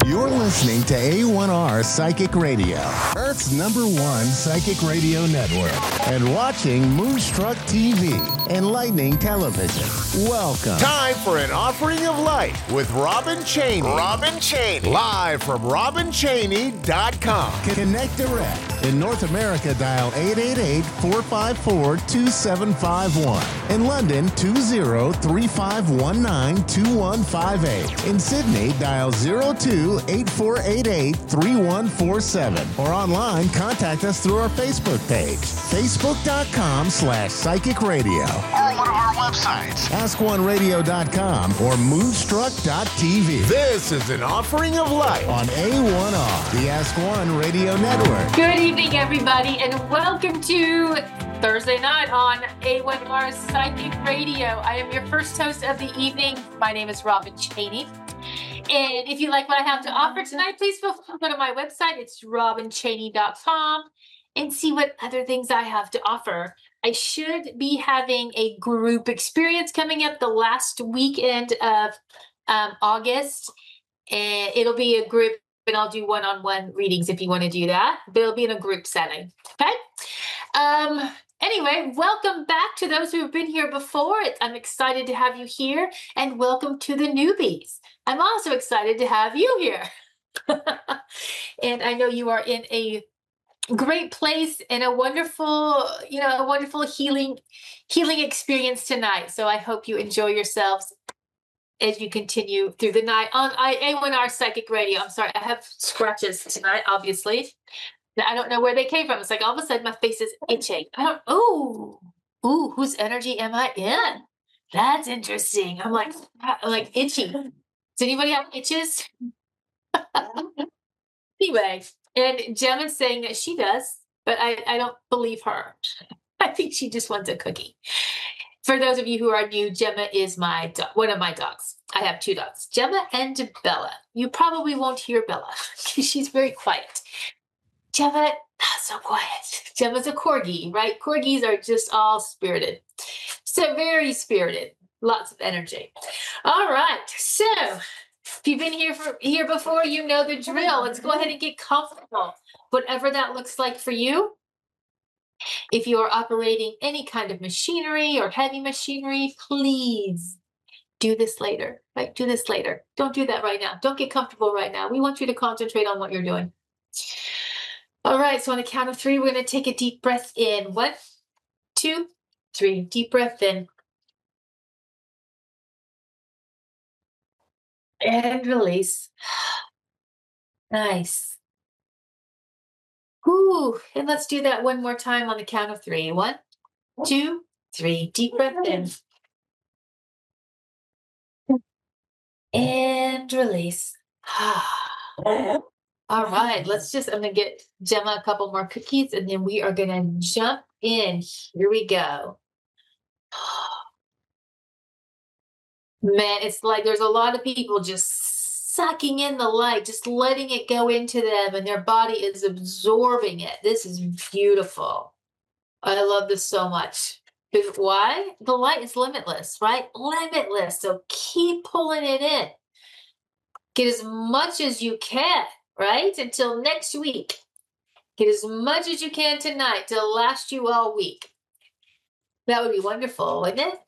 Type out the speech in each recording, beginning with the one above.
You're listening to A1R Psychic Radio, Earth's #1 psychic radio network, and watching Moonstruck TV, Enlightening Television. Welcome. Time for an offering of light with Robin Chaney. Robin Chaney. Live from RobinChaney.com. Connect direct. In North America, dial 888-454-2751. In London, 20-3519-2158. In Sydney, dial 02-8488-3147. Or online, contact us through our Facebook page, facebook.com/psychic radio. Or one of our websites, askoneradio.com or moonstruck.tv. This is an offering of light on A1R, the Ask One Radio Network. Good evening, everybody, and welcome to Thursday night on A1R Psychic Radio. I am your first host of the evening. My name is Robin Chaney. And if you like what I have to offer tonight, please feel free to go to my website. It's robinchaney.com and see what other things I have to offer. I should be having a group experience coming up the last weekend of August. And it'll be a group, and I'll do one-on-one readings if you want to do that. But it'll be in a group setting. Okay? Anyway, welcome back to those who have been here before. I'm excited to have you here, and welcome to the newbies. I'm also excited to have you here. And I know you are in a great place and a wonderful healing experience tonight. So I hope you enjoy yourselves as you continue through the night on A1R Psychic Radio. I'm sorry, I have scratches tonight, obviously. I don't know where they came from. It's like all of a sudden my face is itching. Whose energy am I in? That's interesting. I'm like itchy. Does anybody have itches? Anyway, and Gemma's saying that she does, but I don't believe her. I think she just wants a cookie. For those of you who are new, Gemma is one of my dogs. I have two dogs, Gemma and Bella. You probably won't hear Bella because she's very quiet. Gemma, not so quiet. Gemma's a corgi, right? Corgis are just all spirited. So very spirited. Lots of energy. All right. So if you've been here before, you know the drill. Let's go ahead and get comfortable. Whatever that looks like for you. If you are operating any kind of machinery or heavy machinery, please do this later. Right? Do this later. Don't do that right now. Don't get comfortable right now. We want you to concentrate on what you're doing. All right, so on the count of 3, we're going to take a deep breath in. 1, 2, 3. Deep breath in. And release. Nice. Ooh, and let's do that one more time on the count of 3. 1, 2, 3. Deep breath in. And release. All right, I'm going to get Gemma a couple more cookies, and then we are going to jump in. Here we go. Man, it's like there's a lot of people just sucking in the light, just letting it go into them, and their body is absorbing it. This is beautiful. I love this so much. Why? The light is limitless, right? Limitless. So keep pulling it in. Get as much as you can. Right? Until next week. Get as much as you can tonight to last you all week. That would be wonderful, wouldn't it?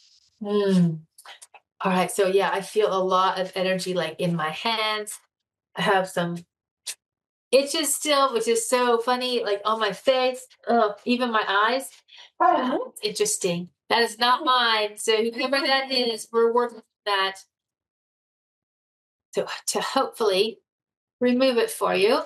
All right. So yeah, I feel a lot of energy like in my hands. I have some itches still, which is so funny, like on my face. Even my eyes. It's interesting. That is not mine. So whoever that is, we're working on that. So to hopefully remove it for you.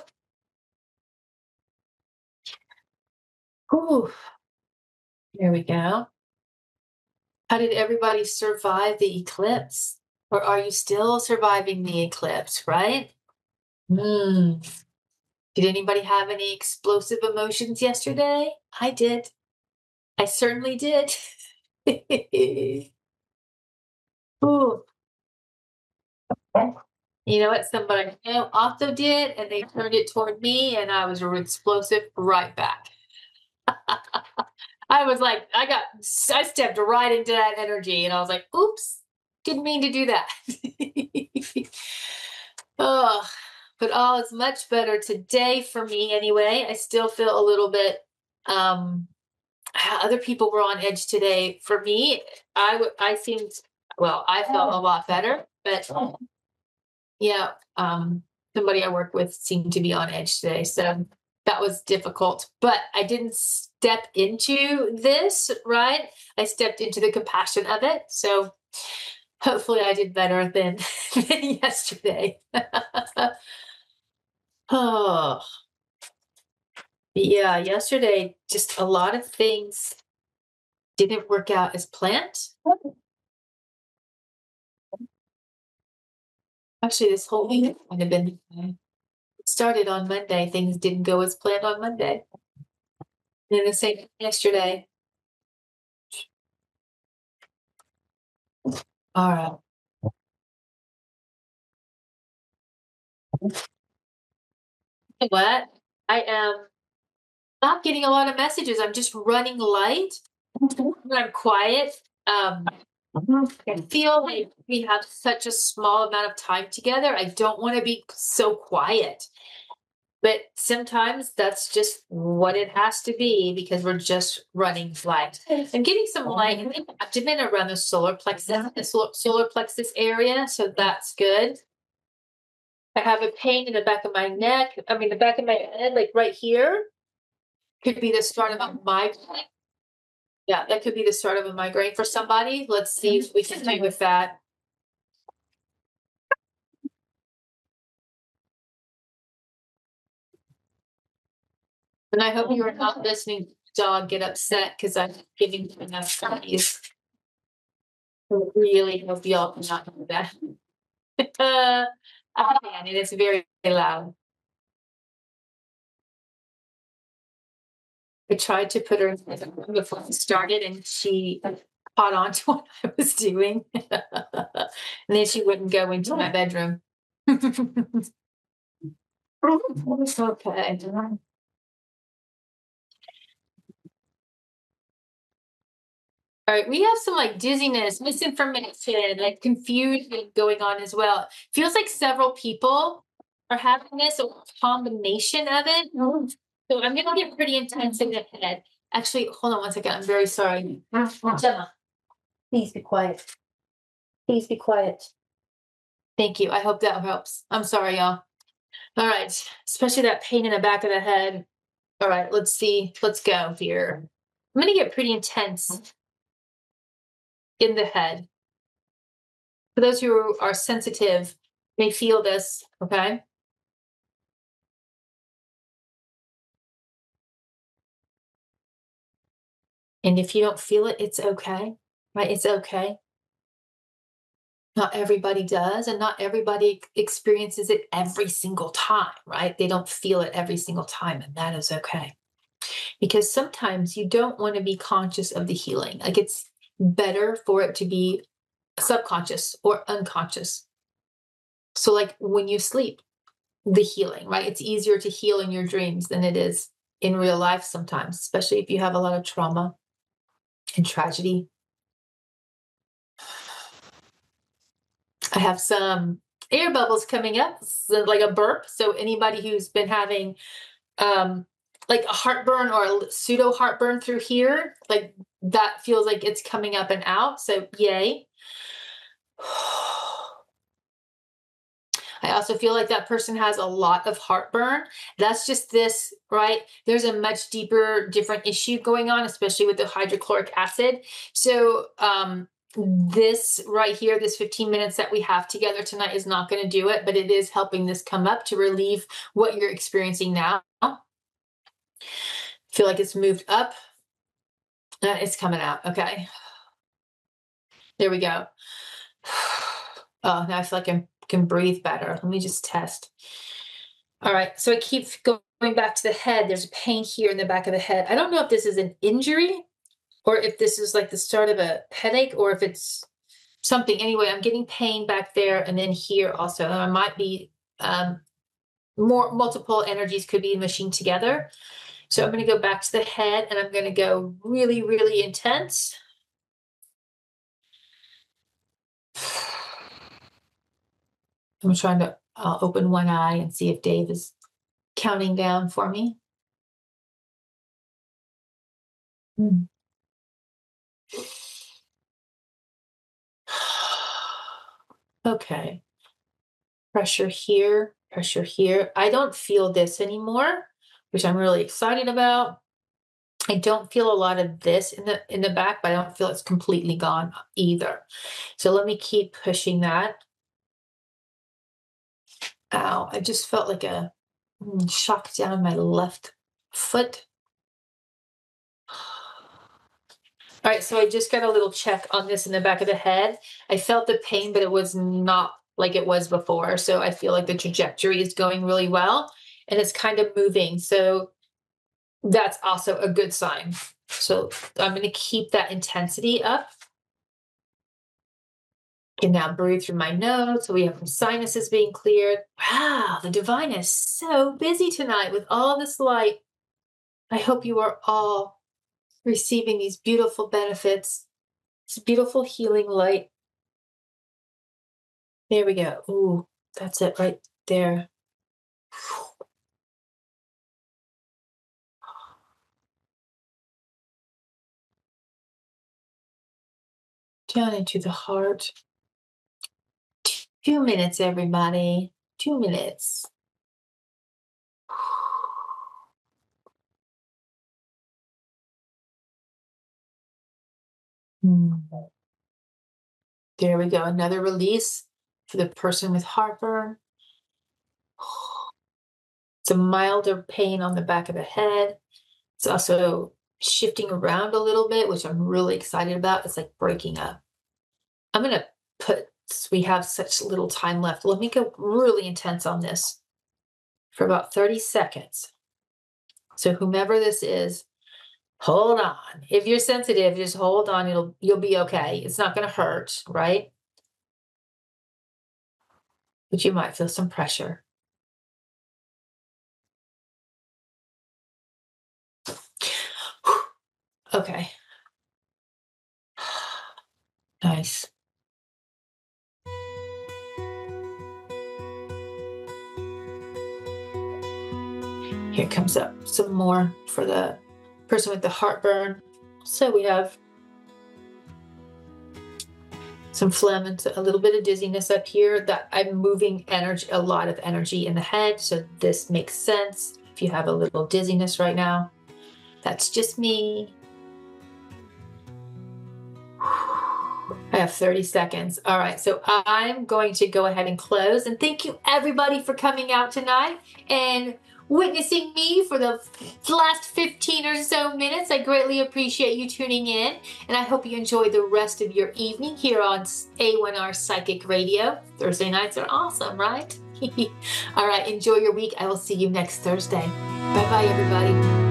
Ooh. There we go. How did everybody survive the eclipse? Or are you still surviving the eclipse, right? Did anybody have any explosive emotions yesterday? I did. I certainly did. Ooh. You know what? Somebody also did, and they turned it toward me, and I was explosive right back. I was like, I stepped right into that energy, and I was like, oops, didn't mean to do that. Oh, but all is much better today for me anyway. I still feel a little bit, other people were on edge today. For me, I seemed, well, I felt a lot better, but yeah, somebody I work with seemed to be on edge today. So that was difficult, but I didn't step into this, right? I stepped into the compassion of it. So hopefully I did better than, than yesterday. Oh, yeah, yesterday, just a lot of things didn't work out as planned. Actually, this whole week has kind of been, it started on Monday. Things didn't go as planned on Monday. And then the same yesterday. All right. You know what? I am not getting a lot of messages. I'm just running light. When I'm quiet, I feel like we have such a small amount of time together. I don't want to be so quiet. But sometimes that's just what it has to be because we're just running light. I'm getting some light in the abdomen around the solar plexus, solar plexus area, so that's good. I have a pain in the back of my neck. I mean, the back of my head, like right here, could be the start of a migraine. Yeah, that could be the start of a migraine for somebody. Let's see if we can do with that. And I hope you are not listening to the dog get upset because I'm giving him enough studies. I really hope y'all cannot do that. I can, and it's very loud. I tried to put her in the room before we started, and she caught on to what I was doing. And then she wouldn't go into my bedroom. Okay. All right, we have some like dizziness, misinformation, like confusion going on as well. Feels like several people are having this, or a combination of it. So I'm gonna get pretty intense in the head. Actually, hold on one second. I'm very sorry. Gemma, please be quiet. Please be quiet. Thank you. I hope that helps. I'm sorry, y'all. All right, especially that pain in the back of the head. All right, let's see. Let's go here. I'm gonna get pretty intense in the head. For those who are sensitive, may feel this, okay? And if you don't feel it, it's okay, right? It's okay. Not everybody does, and not everybody experiences it every single time, right? They don't feel it every single time, and that is okay. Because sometimes you don't want to be conscious of the healing. Like it's better for it to be subconscious or unconscious. So, like when you sleep, the healing, right? It's easier to heal in your dreams than it is in real life sometimes, especially if you have a lot of trauma and tragedy. I have some air bubbles coming up, so like a burp. So anybody who's been having like a heartburn or a pseudo heartburn through here, like that feels like it's coming up and out. So yay. I also feel like that person has a lot of heartburn. That's just this, right? There's a much deeper, different issue going on, especially with the hydrochloric acid. So this right here, this 15 minutes that we have together tonight is not going to do it, but it is helping this come up to relieve what you're experiencing now. Feel like it's moved up. It's coming out. Okay. There we go. Oh, now I feel like I can breathe better. Let me just test. All right. So I keep going back to the head. There's a pain here in the back of the head. I don't know if this is an injury or if this is like the start of a headache or if it's something. Anyway, I'm getting pain back there and then here also. And I might be multiple energies could be machined together. So I'm going to go back to the head and I'm going to go really, really intense. I'm trying to I'll open one eye and see if Dave is counting down for me. Hmm. Okay. Pressure here, pressure here. I don't feel this anymore, which I'm really excited about. I don't feel a lot of this in the back, but I don't feel it's completely gone either. So let me keep pushing that. Ow, I just felt like a shock down my left foot. All right, so I just got a little check on this in the back of the head. I felt the pain, but it was not like it was before. So I feel like the trajectory is going really well and it's kind of moving. So that's also a good sign. So I'm going to keep that intensity up. Can now breathe through my nose. So we have some sinuses being cleared. Wow, the divine is so busy tonight with all this light. I hope you are all receiving these beautiful benefits, this beautiful healing light. There we go. Ooh, that's it right there. Down into the heart. 2 minutes, everybody. 2 minutes. There we go. Another release for the person with heartburn. It's a milder pain on the back of the head. It's also shifting around a little bit, which I'm really excited about. It's like breaking up. I'm going to we have such little time left. Let me go really intense on this for about 30 seconds. So whomever this is, hold on. If you're sensitive, just hold on. You'll be okay. It's not going to hurt, right? But you might feel some pressure. Okay. Nice. Here comes up some more for the person with the heartburn. So we have some phlegm and a little bit of dizziness up here. That I'm moving energy, a lot of energy in the head. So this makes sense. If you have a little dizziness right now, that's just me. I have 30 seconds. All right, so I'm going to go ahead and close. And thank you everybody for coming out tonight and witnessing me for the last 15 or so minutes. I greatly appreciate you tuning in, and I hope you enjoy the rest of your evening here on A1R Psychic Radio. Thursday nights are awesome, right? All right, enjoy your week. I will see you next Thursday. Bye-bye, everybody.